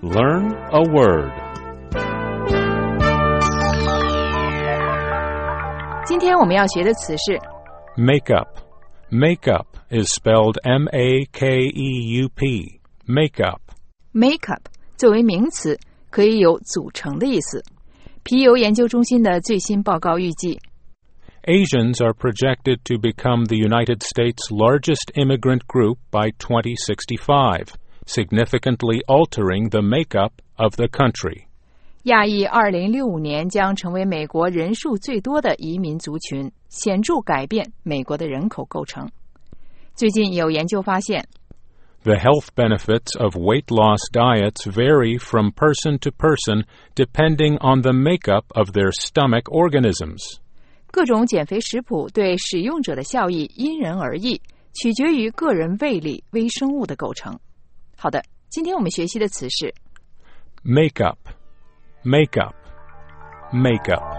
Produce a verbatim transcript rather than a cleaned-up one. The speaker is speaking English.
Learn a word. 今天我们要学的词是 Makeup. Makeup is spelled M A K E U P. Makeup. makeup 作为名词，可以有组成的意思。皮尤研究中心的最新报告预计 Asians are projected to become the United States' largest immigrant group by twenty sixty-five, significantly altering the makeup of the country. 亚裔二零六五年将成为美国人数最多的移民族群，显著改变美国的人口构成。最近有研究发现 The health benefits of weight loss diets vary from person to person depending on the makeup of their stomach organisms. 各种减肥食谱对使用者的效益因人而异，取决于个人胃里微生物的构成。好的，今天我们学习的词是 Makeup. Makeup. Makeup.